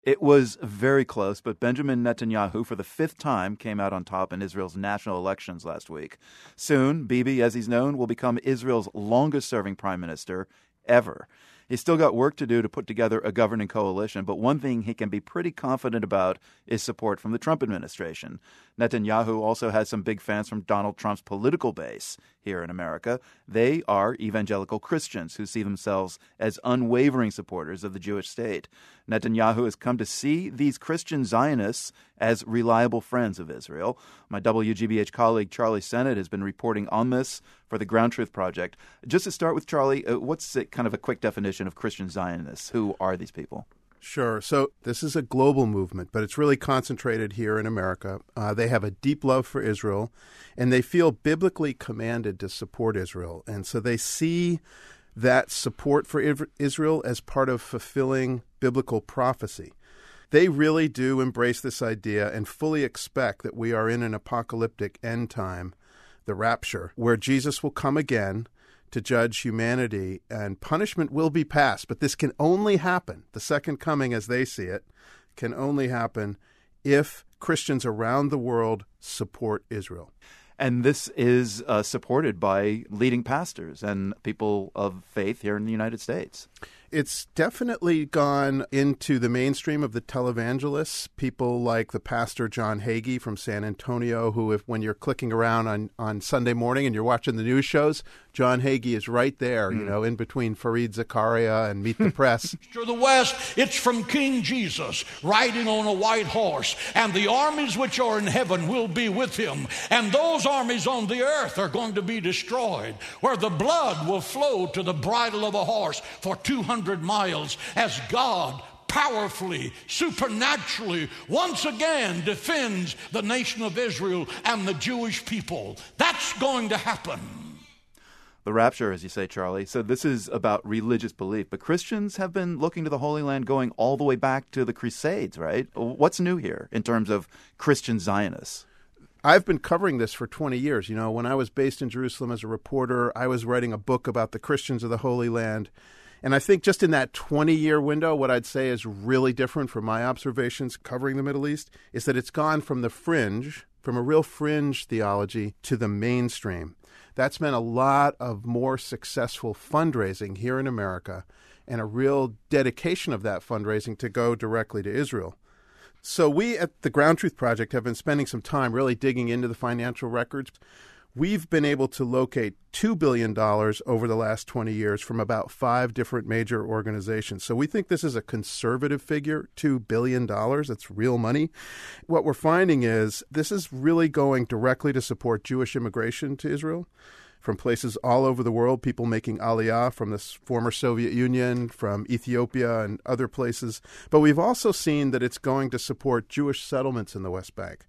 It was very close, but Benjamin Netanyahu, for the fifth time, came out on top in Israel's national elections last week. Soon, Bibi, as he's known, will become Israel's longest-serving prime minister ever. He's still got work to do to put together a governing coalition, but one thing he can be pretty confident about is support from the Trump administration. Netanyahu also has some big fans from Donald Trump's political base here in America. They are evangelical Christians who see themselves as unwavering supporters of the Jewish state. Netanyahu has come to see these Christian Zionists as reliable friends of Israel. My WGBH colleague Charlie Sennett has been reporting on this for the Ground Truth Project. Just to start with, Charlie, what's kind of a quick definition of Christian Zionists? Who are these people? Sure. So this is a global movement, but it's really concentrated here in America. They have a deep love for Israel, and they feel biblically commanded to support Israel. And so they see that support for Israel as part of fulfilling biblical prophecy. They really do embrace this idea and fully expect that we are in an apocalyptic end time, the rapture, where Jesus will come again to judge humanity, and punishment will be passed. But this can only happen, the second coming as they see it, can only happen if Christians around the world support Israel. And this is supported by leading pastors and people of faith here in the United States. It's definitely gone into the mainstream of the televangelists, people like the pastor John Hagee from San Antonio, who, when you're clicking around on Sunday morning and you're watching the news shows, John Hagee is right there, in between Fareed Zakaria and Meet the Press. To the west, it's from King Jesus riding on a white horse, and the armies which are in heaven will be with him, and those armies on the earth are going to be destroyed, where the blood will flow to the bridle of a horse for 200 miles, as God powerfully, supernaturally, once again defends the nation of Israel and the Jewish people. That's going to happen. The rapture, as you say, Charlie. So this is about religious belief. But Christians have been looking to the Holy Land going all the way back to the Crusades, right? What's new here in terms of Christian Zionists? I've been covering this for 20 years. When I was based in Jerusalem as a reporter, I was writing a book about the Christians of the Holy Land. And I think just in that 20-year window, what I'd say is really different from my observations covering the Middle East is that it's gone from the fringe, from a real fringe theology, to the mainstream. That's meant a lot of more successful fundraising here in America and a real dedication of that fundraising to go directly to Israel. So we at the Ground Truth Project have been spending some time really digging into the financial records. We've been able to locate $2 billion over the last 20 years from about 5 different major organizations. So we think this is a conservative figure, $2 billion. That's real money. What we're finding is this is really going directly to support Jewish immigration to Israel from places all over the world, people making aliyah from the former Soviet Union, from Ethiopia and other places. But we've also seen that it's going to support Jewish settlements in the West Bank.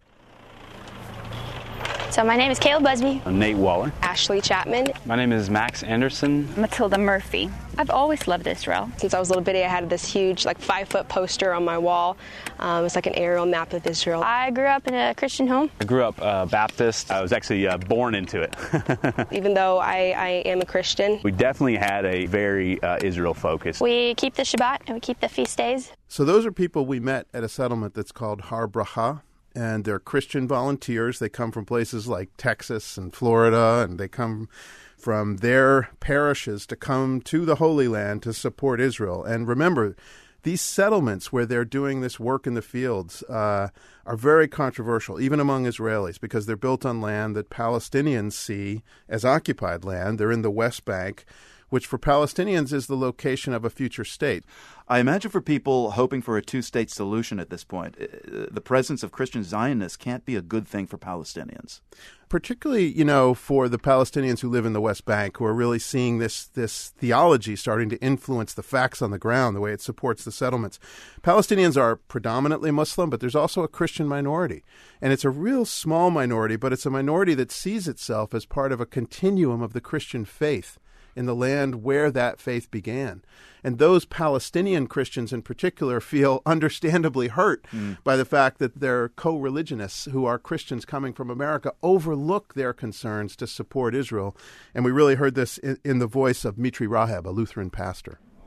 So my name is Caleb Busby. I'm Nate Waller. Ashley Chapman. My name is Max Anderson. Matilda Murphy. I've always loved Israel. Since I was a little bitty, I had this huge, 5-foot poster on my wall. It's like an aerial map of Israel. I grew up in a Christian home. I grew up Baptist. I was actually born into it. Even though I am a Christian. We definitely had a very Israel focus. We keep the Shabbat and we keep the feast days. So those are people we met at a settlement that's called Har Bracha. And they're Christian volunteers. They come from places like Texas and Florida, and they come from their parishes to come to the Holy Land to support Israel. And remember, these settlements where they're doing this work in the fields are very controversial, even among Israelis, because they're built on land that Palestinians see as occupied land. They're in the West Bank, which for Palestinians is the location of a future state. I imagine for people hoping for a two-state solution at this point, the presence of Christian Zionists can't be a good thing for Palestinians. Particularly, for the Palestinians who live in the West Bank, who are really seeing this theology starting to influence the facts on the ground, the way it supports the settlements. Palestinians are predominantly Muslim, but there's also a Christian minority. And it's a real small minority, but it's a minority that sees itself as part of a continuum of the Christian faith in the land where that faith began. And those Palestinian Christians in particular feel understandably hurt by the fact that their co-religionists who are Christians coming from America overlook their concerns to support Israel. And we really heard this in the voice of Mitri Raheb, a Lutheran pastor.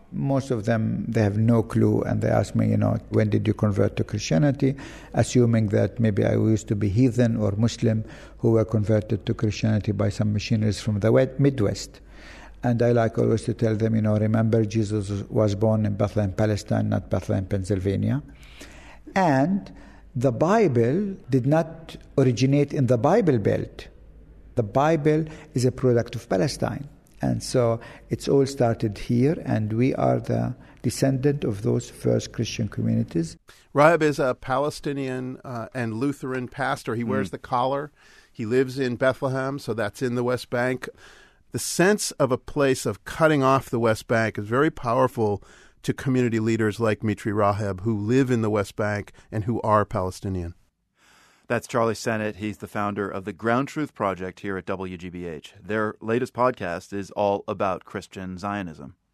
most of them, they have no clue, and they ask me, when did you convert to Christianity, assuming that maybe I used to be heathen or Muslim who were converted to Christianity by some missionaries from the Midwest. And I like always to tell them, remember Jesus was born in Bethlehem, Palestine, not Bethlehem, Pennsylvania. And the Bible did not originate in the Bible Belt. The Bible is a product of Palestine. And so it's all started here, and we are the descendant of those first Christian communities. Raheb is a Palestinian and Lutheran pastor. He wears the collar. He lives in Bethlehem, so that's in the West Bank. The sense of a place of cutting off the West Bank is very powerful to community leaders like Mitri Raheb, who live in the West Bank and who are Palestinian. That's Charlie Sennett. He's the founder of the Ground Truth Project here at WGBH. Their latest podcast is all about Christian Zionism.